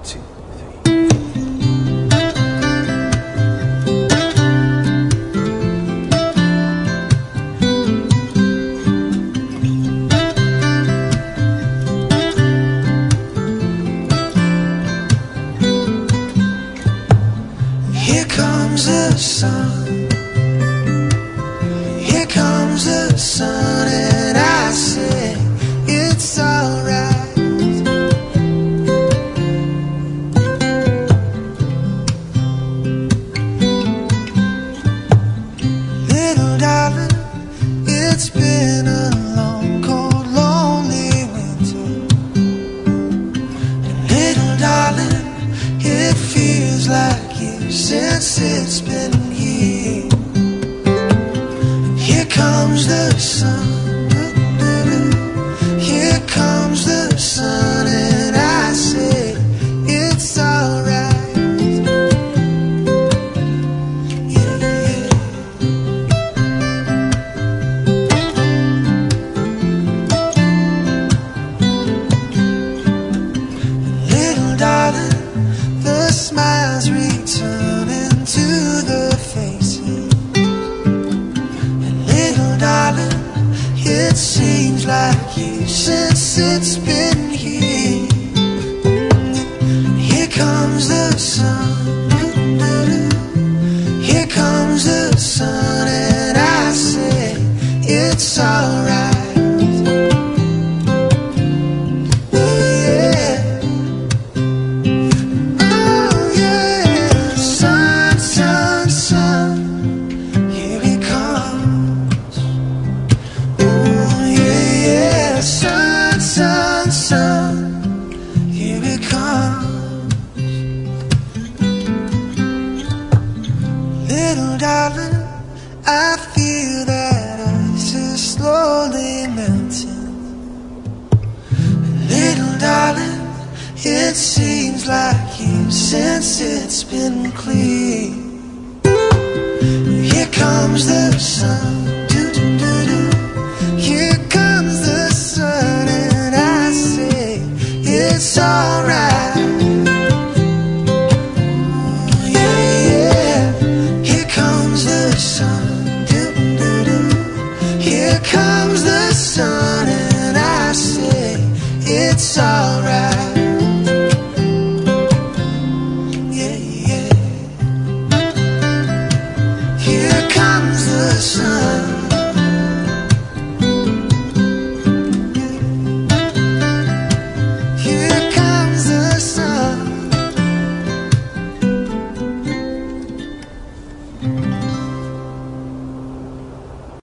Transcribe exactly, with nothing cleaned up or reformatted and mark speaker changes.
Speaker 1: two, three.
Speaker 2: Here comes the sun, here comes the sun, and I say it's alright. Little darling, it's been a long, cold, lonely winter. And little darling, it feels like since it's been here. Here comes the sun, here comes the sun, and I say it's alright. Yeah, yeah. Little darling, the smiles return to the faces. And little darling, it seems like years since it's been here. Here comes the sun, here comes the sun, and I say it's alright. Little darling, I feel that ice is slowly melting. Little darling, it seems like years since it's been clear. Here comes the sun,